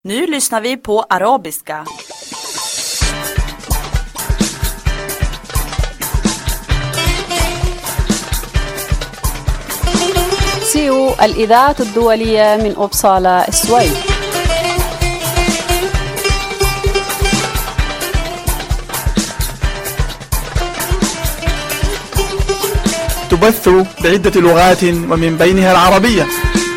Nu lyssnar vi på arabiska. سيو الإذاعة الدولية من أوبسالا السويد. تبث بعدة لغات ومن بينها العربية.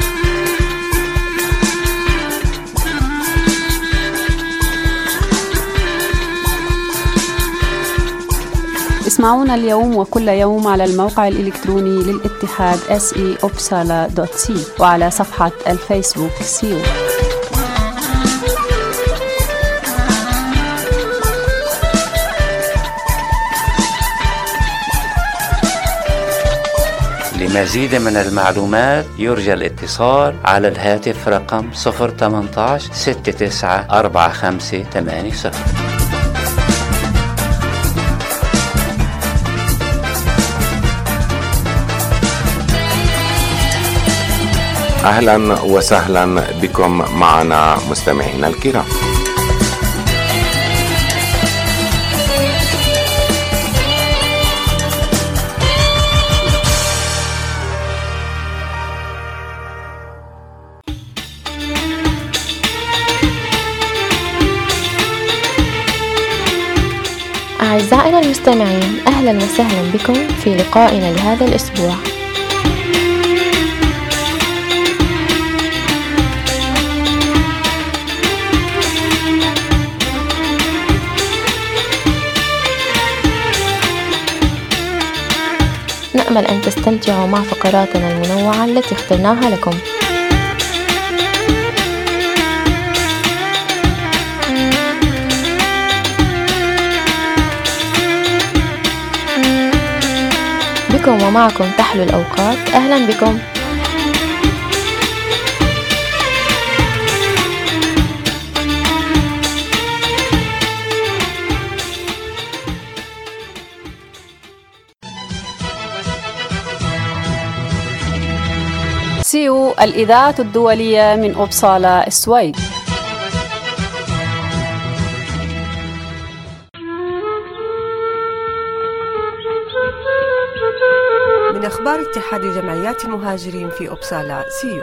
اسمعونا اليوم وكل يوم على الموقع الإلكتروني للاتحاد se.opsala.c وعلى صفحة الفيسبوك سيو. لمزيد من المعلومات يرجى الاتصال على الهاتف رقم 018 69 45 80. أهلا وسهلا بكم معنا مستمعينا الكرام. أعزائنا المستمعين، أهلا وسهلا بكم في لقائنا لهذا الأسبوع. نأمل أن تستمتعوا مع فقراتنا المنوعة التي اخترناها لكم. بكم ومعكم تحلو الأوقات. أهلا بكم. سيو الإذاعة الدولية من أوبسالا السويد. من أخبار اتحاد جمعيات المهاجرين في أوبسالا سيو.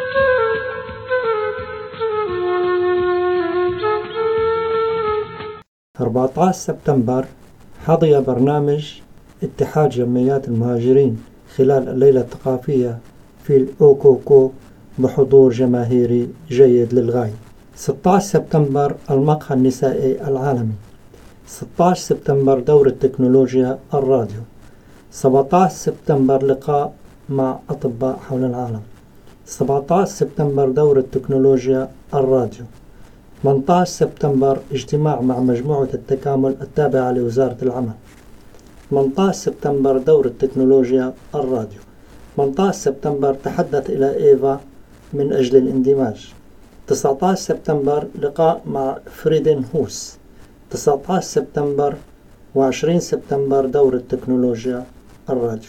في 14 سبتمبر حظي برنامج اتحاد جمعيات المهاجرين خلال الليلة الثقافية في الأوكوكو بحضور جماهيري جيد للغاية. 16 سبتمبر المقهى النسائي العالمي. 16 سبتمبر دورة تكنولوجيا الراديو. 17 سبتمبر لقاء مع أطباء حول العالم. 17 سبتمبر دورة تكنولوجيا الراديو. 18 سبتمبر اجتماع مع مجموعة التكامل التابعة لوزارة العمل. 18 سبتمبر دورة تكنولوجيا الراديو. 18 سبتمبر تحدث إلى إيفا من أجل الاندماج. 19 سبتمبر لقاء مع فريدن هوس. 19 سبتمبر و20 سبتمبر دورة تكنولوجيا الراديو.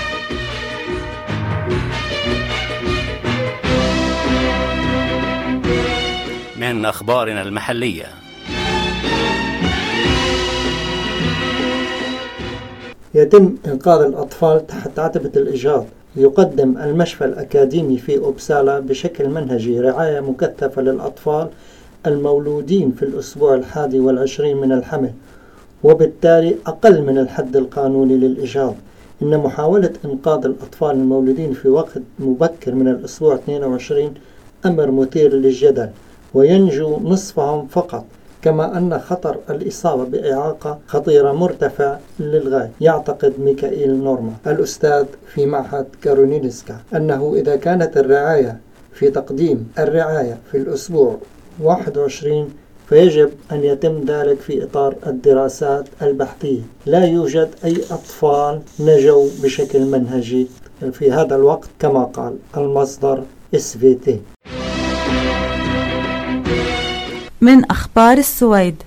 من أخبارنا المحلية. يتم إنقاذ الأطفال تحت عتبة الإجهاض. يقدم المشفى الأكاديمي في أوبسالا بشكل منهجي رعاية مكثفة للأطفال المولودين في الأسبوع 21 من الحمل، وبالتالي أقل من الحد القانوني للإجهاض. إن محاولة إنقاذ الأطفال المولودين في وقت مبكر من الأسبوع 22 أمر مثير للجدل، وينجو نصفهم فقط، كما أن خطر الإصابة بإعاقة خطيرة مرتفع للغاية. يعتقد ميكائيل نورما الأستاذ في معهد كارولينسكا أنه إذا كانت الرعاية في تقديم الرعاية في الأسبوع 21 فيجب أن يتم ذلك في إطار الدراسات البحثية. لا يوجد أي أطفال نجوا بشكل منهجي في هذا الوقت كما قال المصدر SVT. من أخبار السويد.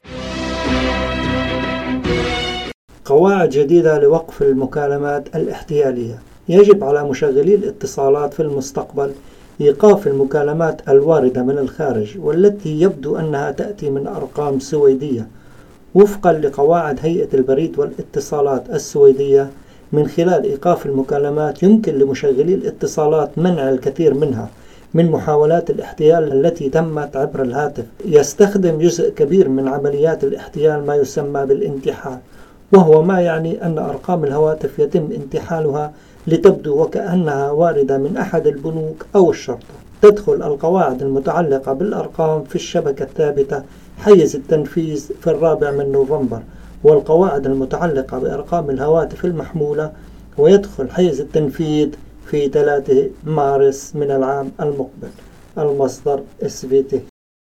قواعد جديدة لوقف المكالمات الاحتيالية. يجب على مشغلي الاتصالات في المستقبل إيقاف المكالمات الواردة من الخارج والتي يبدو أنها تأتي من أرقام سويدية وفقا لقواعد هيئة البريد والاتصالات السويدية. من خلال إيقاف المكالمات يمكن لمشغلي الاتصالات منع الكثير منها من محاولات الاحتيال التي تمت عبر الهاتف. يستخدم جزء كبير من عمليات الاحتيال ما يسمى بالانتحال، وهو ما يعني أن أرقام الهواتف يتم انتحالها لتبدو وكأنها واردة من أحد البنوك أو الشرطة. تدخل القواعد المتعلقة بالأرقام في الشبكة الثابتة حيز التنفيذ في 4 نوفمبر، والقواعد المتعلقة بأرقام الهواتف المحمولة ويدخل حيز التنفيذ في 3 مارس من العام المقبل. المصدر SVT.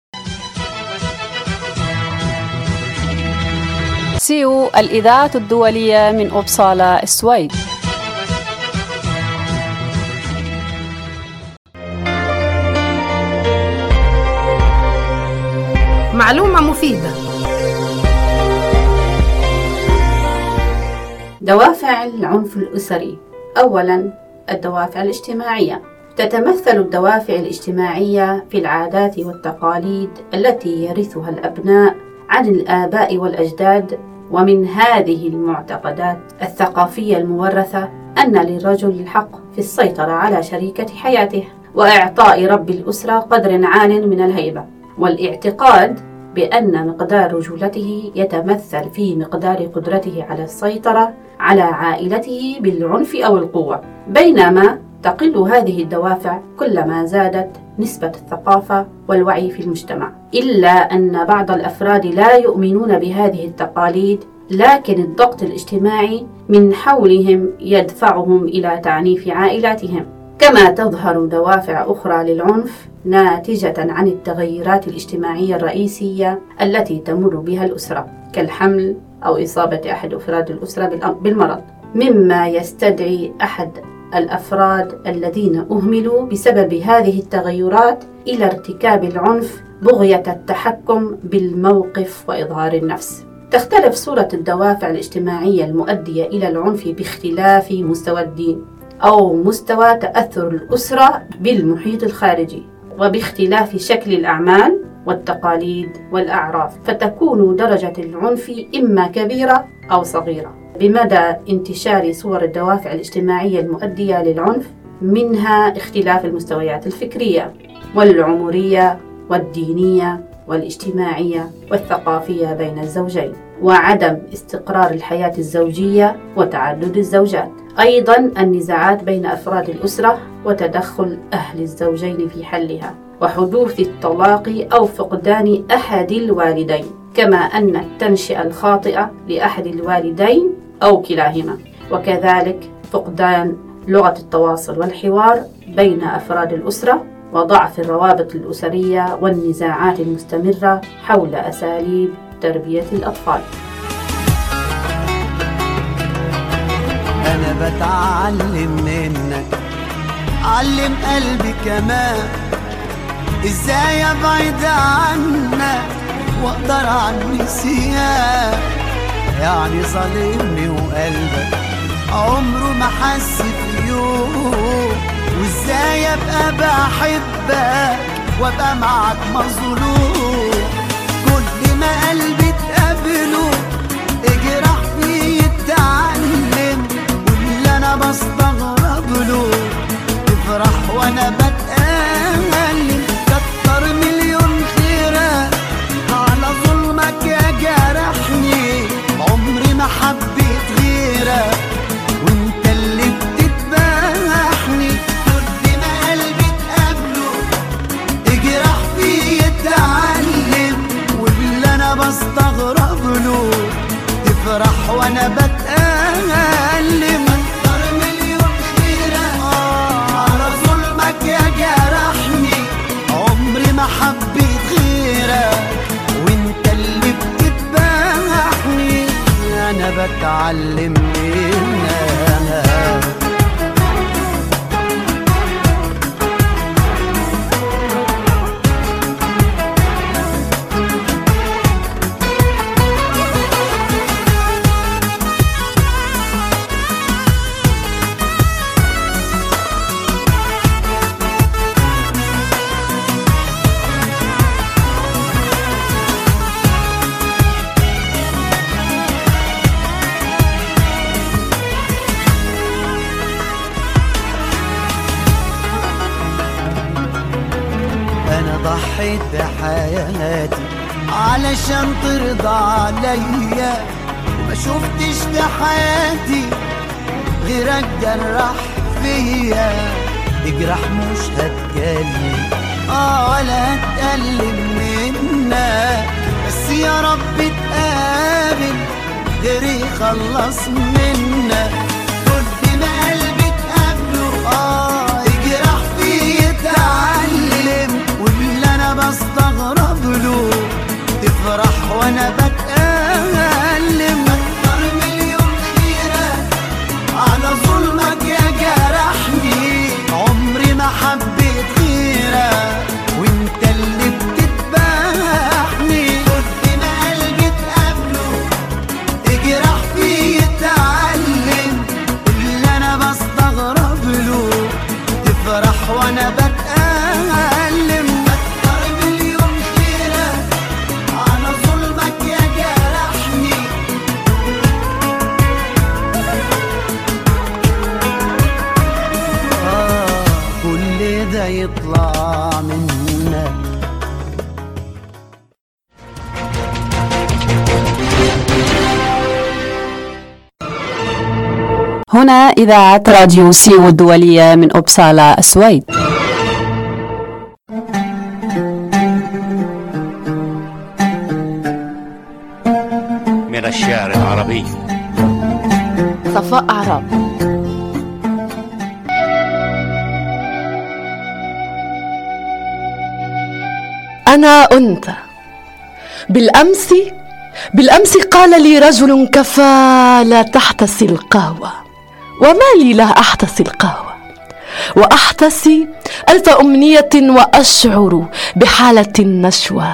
سيو الإذاعة الدولية من أوبسالا السويد. معلومة مفيدة. دوافع العنف الأسري. أولاً، الدوافع الاجتماعية. تتمثل الدوافع الاجتماعية في العادات والتقاليد التي يرثها الأبناء عن الآباء والأجداد، ومن هذه المعتقدات الثقافية المورثة أن للرجل الحق في السيطرة على شريكة حياته وإعطاء رب الأسرة قدر عال من الهيبة، والاعتقاد بأن مقدار رجولته يتمثل في مقدار قدرته على السيطرة على عائلته بالعنف أو القوة. بينما تقل هذه الدوافع كلما زادت نسبة الثقافة والوعي في المجتمع، إلا أن بعض الأفراد لا يؤمنون بهذه التقاليد، لكن الضغط الاجتماعي من حولهم يدفعهم إلى تعنيف عائلاتهم. كما تظهر دوافع أخرى للعنف ناتجة عن التغيرات الاجتماعية الرئيسية التي تمر بها الأسرة، كالحمل أو إصابة أحد أفراد الأسرة بالمرض، مما يستدعي أحد الأفراد الذين أهملوا بسبب هذه التغيرات إلى ارتكاب العنف بغية التحكم بالموقف وإظهار النفس. تختلف صورة الدوافع الاجتماعية المؤدية إلى العنف باختلاف مستوى الدين أو مستوى تأثر الأسرة بالمحيط الخارجي، وباختلاف شكل الأعمال والتقاليد والأعراف، فتكون درجة العنف إما كبيرة أو صغيرة بمدى انتشار صور الدوافع الاجتماعية المؤدية للعنف، منها اختلاف المستويات الفكرية والعمرية والدينية والاجتماعية والثقافية بين الزوجين، وعدم استقرار الحياة الزوجية وتعدد الزوجات. أيضا النزاعات بين أفراد الأسرة وتدخل أهل الزوجين في حلها، وحدوث الطلاق أو فقدان أحد الوالدين، كما أن التنشئة الخاطئة لأحد الوالدين أو كلاهما، وكذلك فقدان لغة التواصل والحوار بين أفراد الأسرة، وضعف الروابط الأسرية والنزاعات المستمرة حول أساليب تربية الأطفال. أنا بتعلم منك، علم قلبي كمان إزاي أبعد عنك وأقدر عن نسيان. يعني ظالمني وقلبك عمره ما حس في يوم، وإزاي أبقى بحبك وأبقى معك مظلوم. كل ما قلبي تقابله اجرح فيه يتعلم، واللي أنا بستغرب له تفرح وأنا بتألم. كتر مليون خيرك على ظلمك يا جرحني، عمري ما حبيت غيرك وانت اللي بتتباحني. كل ما قلبي تقابله اجرح فيه يتعلم، واللي انا بستغرب له تفرح وانا بتألم. كتر مليون خيرك على ظلمك يا جرحني، عمري ما حبيت غيرك وانت اللي بتتباحني. انا بتعلم منك. في حياتي علشان ترضى عليا، وما شفتش في حياتي غيرك جرح فيا. اجرح مش هتكلم ولا هتقلب منك، بس يا رب تقابل غيري خلص منك. كل ما قلبي تقابله يجرح فيه يتعلم، واللي انا بستغرب له تفرح وانا بتألم. اكتر مليون خيرة على ظلمك يا جرحني، عمري ما حبيت غيرك وانت اللي بتتباحني. كل ما قلبي تقابله اجرح فيه يتعلم، اللي انا بستغرب له تفرح وانا بتألم. اكتر مليون خيرة على ظلمك يا جرحني. كل ده يطلع منك. هنا إذاعة راديو سيو الدولية من أوبسالا السويد. من الشعر العربي صفاء أعراب. أنا أنت. بالأمس قال لي رجل كفى لا تحتسي القهوة، وما لي لا أحتسي القهوة، وأحتسي ألف أمنية وأشعر بحالة النشوة.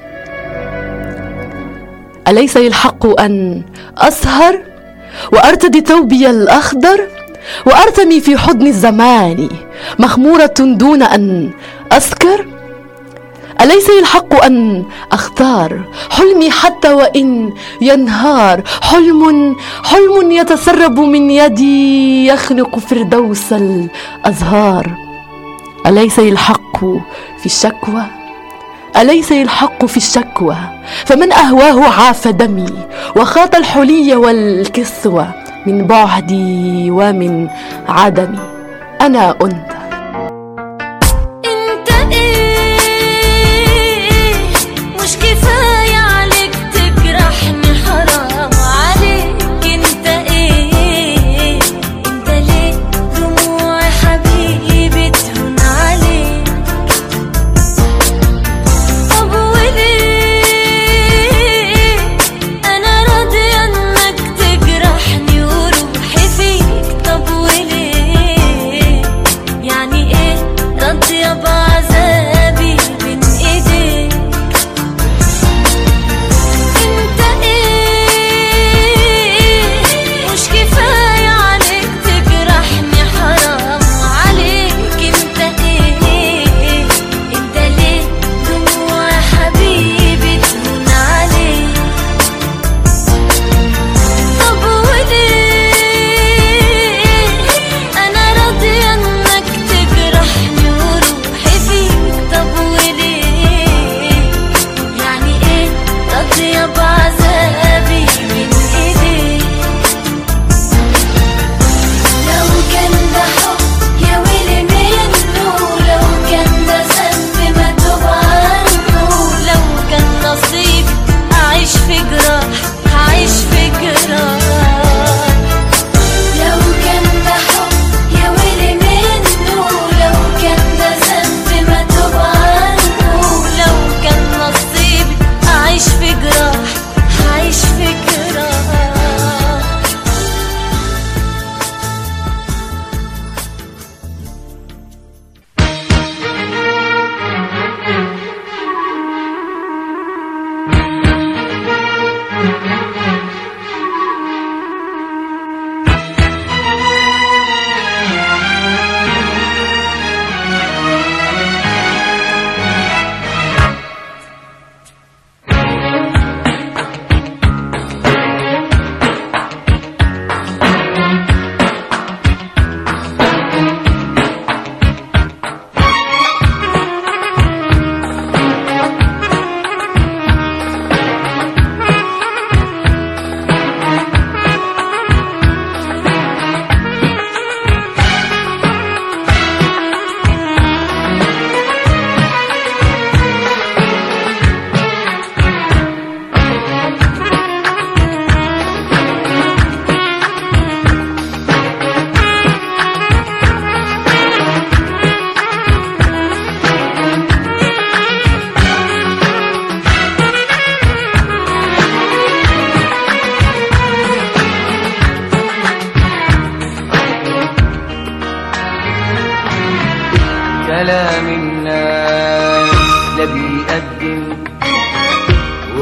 أليس الحق أن أسهر وأرتدي ثوبي الأخضر وأرتمي في حضن الزمان مخمورة دون أن أسكر؟ أليس الحق أن أختار حلمي حتى وإن ينهار؟ حلم يتسرب من يدي يخنق فردوس الأزهار. أليس الحق في الشكوى؟ أليس الحق في الشكوى؟ فمن أهواه عاف دمي وخاط الحلي والكسوة من بعدي ومن عدمي. أنا أنت.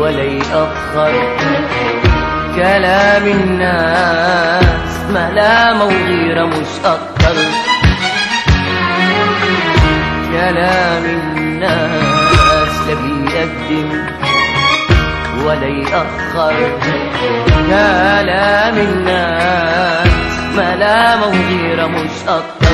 ولا يأخر. كلام الناس ملامة وغيرة مش أكتر. كلام الناس لا بيقدم ولا يأخر. كلام الناس ملامة وغيرة مش أكتر.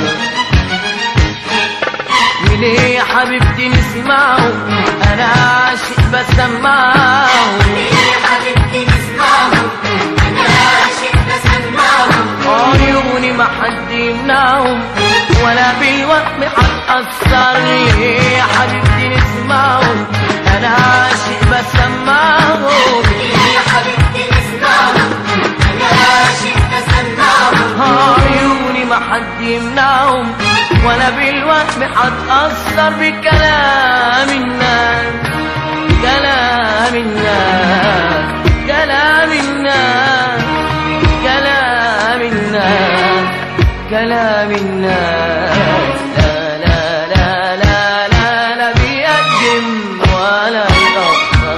وليه حبيبتي نسمعه أنا عاشق بسمعه. وليه حبيبتي نسمعه أنا عاشق بسمعه. عيوني ما حد يمنعهم ولا بالوهم هتأثر. ليه حبيبتي نسمعه أنا عاشق بسمعه. ليه حبيبتي نسمعه أنا عاشق بسمعه. عيوني ما حد يمنعهم ولا بالوهم هتأثر بكلام الناس. كلام الناس كلام الناس كلام الناس كلام الناس. لا لا لا لا لا لا بيقدم ولا يأخر.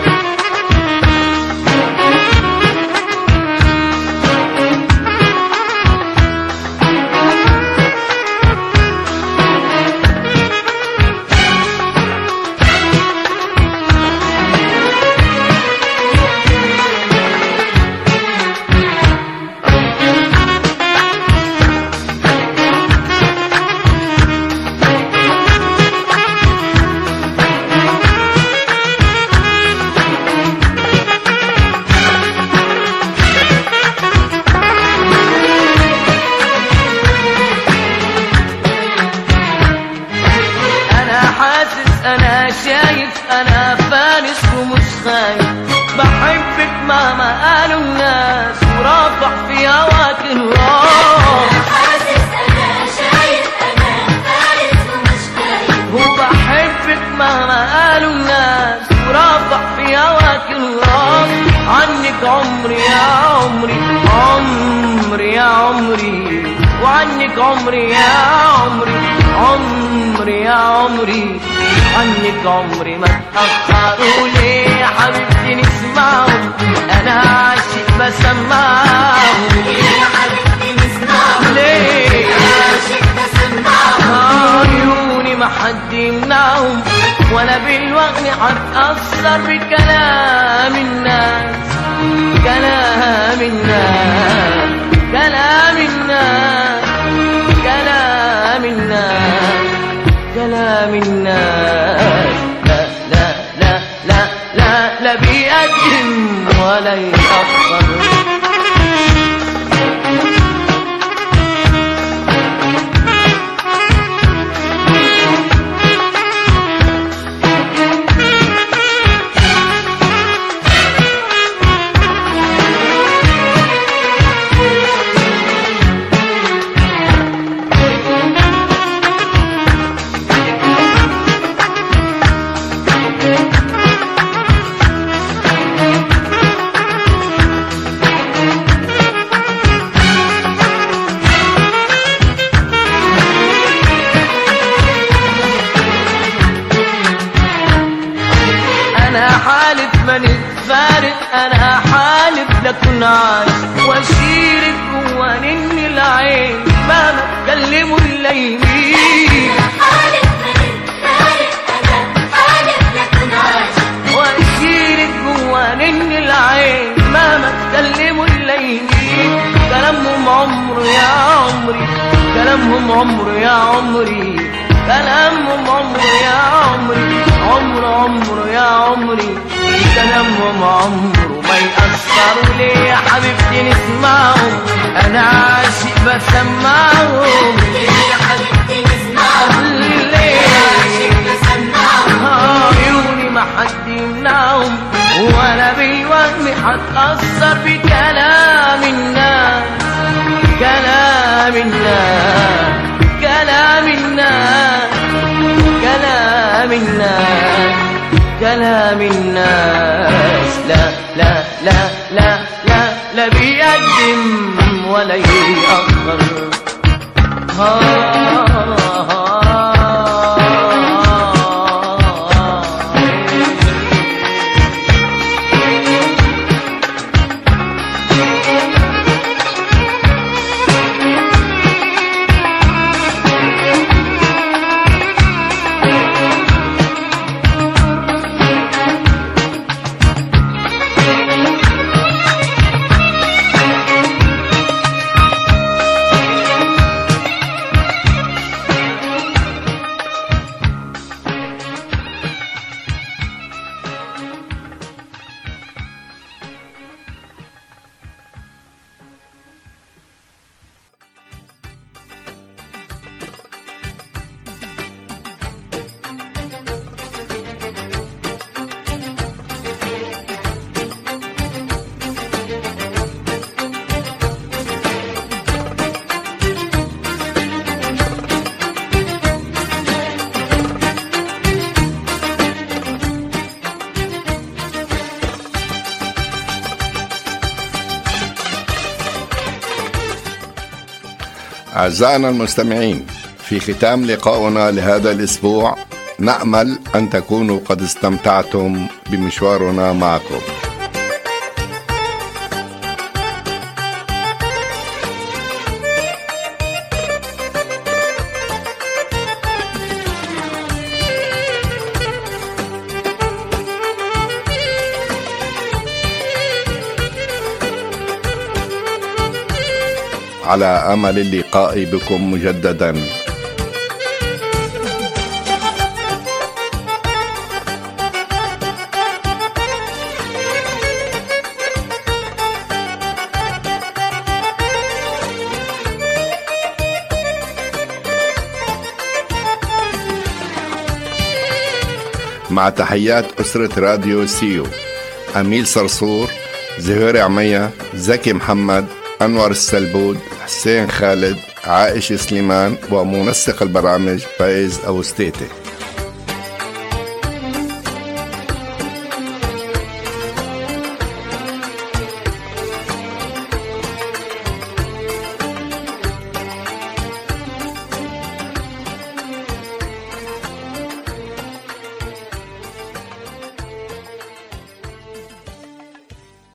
أنا شايف أنا فارس ومش خايف. بحبك مهما قالوا الناس ورافع في هواك الراس. أنا حاسس أنا شايف أنا فارس ومش خايف. وبحبك مهما قالوا الناس ورافع في هواك الراس. عنك عمري يا عمري عمري يا عمري. وعنك عمري يا عمري عمري يا عمري. عنك عمري ما اتأخر. وليه حبيبتي نسمعه أنا عاشق بسمعه. ليه حبيبتي نسمعه ليه عاشق بسمعه. عيوني ما حد يمنعهم ولا بالوغن هتأثر بكلام الناس. كلام الناس كلام الناس كلام الناس كلام الناس. لا لا لا لا لا لا بيقدم ولا يأخر. حالف ما نتفارق. أنا حالف لكن عايش واشيرك جوا نن العين مهما تكلموا الليلين. حالف ما نتفارق. أنا حالف لكن عايش واشيرك جوا نن العين مهما تكلموا الليلين. كلامهم عمر يا عمري كلامهم عمر يا عمري. كلامهم عمر يا عمري عمر عمر يا عمري. كلامهم عمره ما يأثروا. ليه يا حبيبتي نسمعهم أنا عاشق بسمعهم. ليه يا حبيبتي نسمعهم ليه عاشق بسمعهم. عيوني ما حد يمنعهم ولا بالوهم هتأثر بكلام الناس. كلام الناس كلام الناس كلام الناس كلام الناس. لا لا لا لا لا لا بيقدم ولا يأخر. أعزائنا المستمعين، في ختام لقائنا لهذا الأسبوع نأمل أن تكونوا قد استمتعتم بمشوارنا معكم. على أمل اللقاء بكم مجددا. مع تحيات أسرة راديو سيو، أميل صرصور، زهير عمية، زكي محمد، أنور السلبود، حسين خالد، عائشة سليمان، ومنسق البرامج فايز أبو ستيتي.